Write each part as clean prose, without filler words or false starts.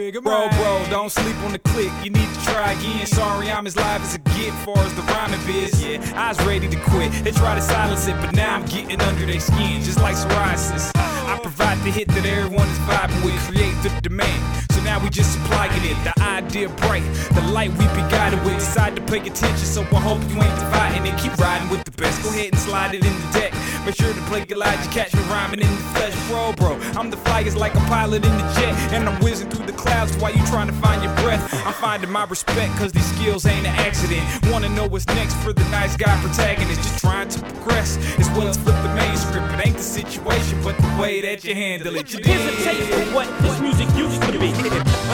Bro, don't sleep on the click, you need to try again. Sorry, I'm as live as it get, far as the rhyming biz. Yeah, I was ready to quit, they try to silence it, but now I'm getting under their skin, just like psoriasis. I provide the hit that everyone is vibing with, create the demand. So now we just supplying it, the idea bright, the light we be guided with. Decide to pay attention, so I hope you ain't dividing it. Keep riding with the best, go ahead and slide it in the deck. Make sure to play Elijah, catch me rhyming in the flesh. Bro, I'm the flyers like a pilot in the jet, and I'm whizzing through the clouds while you trying to find your breath. I'm finding my respect, cause these skills ain't an accident. Wanna know what's next for the nice guy protagonist, just trying to progress as well as flip the main script. It ain't the situation, but the way that you handle it. Here's a taste of what this music used to be.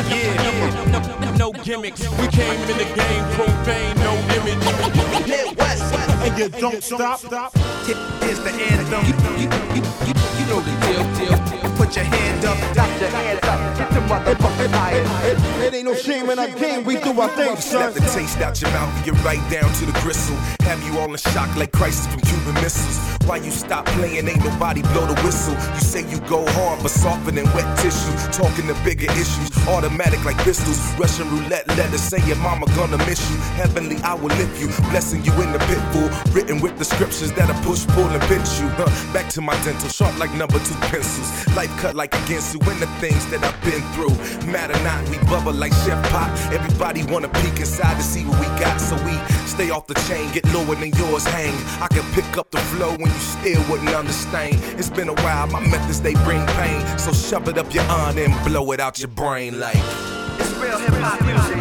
No gimmicks, we came in the game, profane, no image. Midwest, and you don't stop. Here's the anthem. You know the deal. Put your hand up, got your hands up. Get the motherfucking iron. It ain't no shame in our game, we do our thing, son. Snap the taste out your mouth and get right down to the gristle. Have you all in shock like crisis from Cuban missiles. Why you stop playing, ain't nobody blow the whistle. You say you go hard, but softer than wet tissue. Talking to bigger issues, automatic like pistols. Russian roulette letters say your mama gonna miss you. Heavenly, I will lift you, blessing you in the pitfall. Written with the scriptures that'll push, pull, and pinch you. Back to my dental, sharp like number 2 pencils. Life cut like a Ginsu, and the things that I've been through. Matter not, we bubble like Chef Pot. Everybody wanna peek inside to see what we got, so we stay off the chain, get lower than yours hang. I can pick up the flow when you still wouldn't understand. It's been a while, my methods they bring pain, so shove it up your arm and blow it out your brain like it's real hip hop music.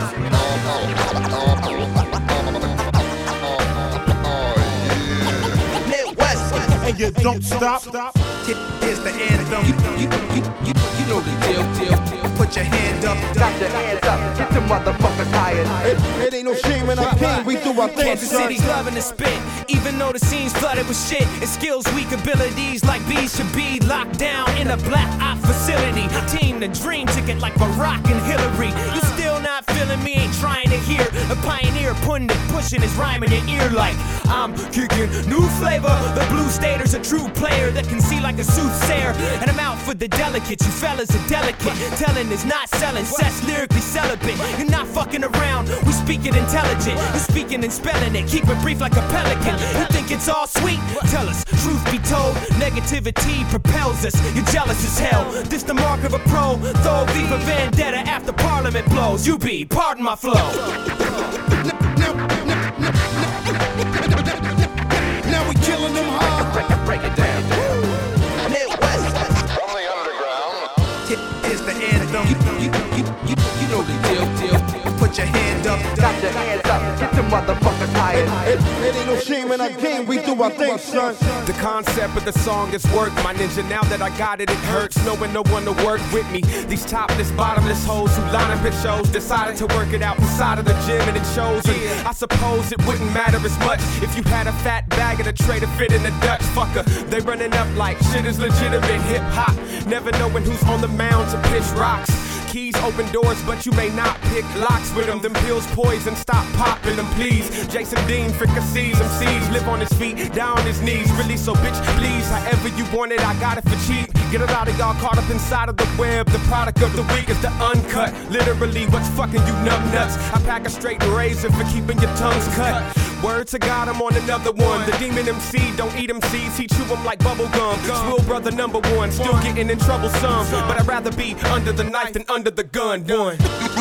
Midwest, And you don't stop. here's the anthem. You know the deal. Put your hand up, got your hands up. Get the motherfuckers hired. It ain't no shame in our game, we do our thing, Kansas son. City's loving to spit, even though the scene's flooded with shit. And skills, weak abilities like bees should be locked down in a black op facility. Team the dream ticket like Barack and Hillary. You still not feeling me, ain't trying to hear a pioneer putting it, pushing his rhyme in your ear like I'm kicking new flavor. The blue stater's a true player that can see like a soothsayer. And I'm out for the delicate, you fellas are delicate. Telling is not selling, sets lyrically celibate. You're not fucking around, we speak it intelligent. You're speaking and spelling it, keep it brief like a pelican. You think it's all sweet? Tell us, truth be told, negativity propels us. You're jealous as hell, this the mark of a pro. Though Viva Vendetta after Parliament blows. You be, pardon my flow. Now we killing them hard. Break it down. Midwest, From the underground. here's the anthem. You know the deal. Put your hand up, got your hands up. Get the motherfuckers hired. It ain't no shame in our game, we do our thing, son. The concept of the song is work, my ninja. Now that I got it, it hurts knowing no one to work with me. These topless, bottomless hoes who line up at shows decided to work it out inside of the gym, and it shows. And I suppose it wouldn't matter as much if you had a fat bag of the tray to fit in the Dutch fucker. They running up like shit is legitimate hip hop, never knowing who's on the mound to pitch rocks. Keys open doors, but you may not pick locks with them. Them pills poison, stop popping them, please. Jason Dean fricassees MCs, live on his feet, down on his knees. Really, so bitch, please, however you want it, I got it for cheap. Get a lot of y'all caught up inside of the web. The product of the week is the uncut. Literally, what's fucking you numb nuts? I pack a straight razor for keeping your tongues cut. Word to God, I'm on another one. The demon MC don't eat MCs, he chew them like bubble gum. Swill brother number 1, still getting in trouble some. But I'd rather be under the knife than under the gun. Done.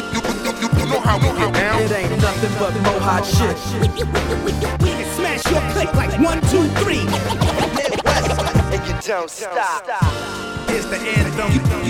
You know how we get down. It ain't nothing but mohawk shit. We can smash your click like 1, 2, 3. Midwest, and you don't stop. Here's the anthem.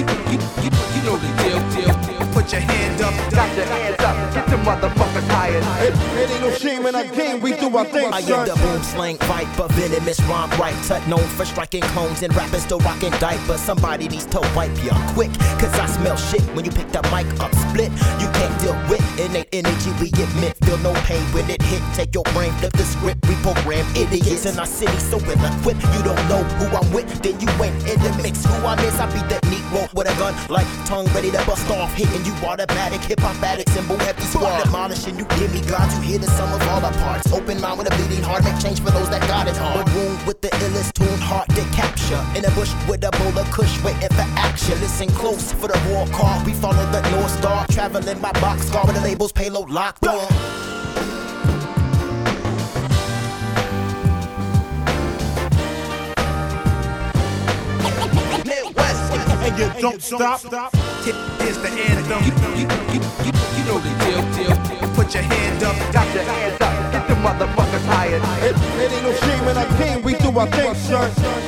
You know the deal. Put your hand up, got your hands up. Get the motherfuckers hired. It ain't no shame in our game, we do our thing, I am son. the boom slang viper, venomous rhyme right. Tut known for striking clones and rappers still rocking diapers. Somebody needs to wipe ya quick, cause I smell shit when you pick the mic up split. You can't deal with innate energy, we admit. Feel no pain when it hit. Take your brain, flip the script, reprogram idiots in our city so well equipped. You don't know who I'm with, then you ain't in the mix. Who I miss, I be that Negro with a gun, like tongue ready to bust off, hitting you automatic. Hip-hop addict, symbol heavy squad, demolishing you. Give me God, you hear the sum of all our parts. Open mind with a bleeding heart, make change for those that got it hard. A room with the illest tune, hard to capture. Ranger in a bush with a bowl of kush waiting for action. Listen close for the war call. We follow the North Star, traveling by boxcar with the labels payload locked on. And you don't stop. Here's the anthem. You know the deal. Put your hand up, got your hands up. Get the motherfuckers hired. It ain't no shame in our game, we do our thing, son.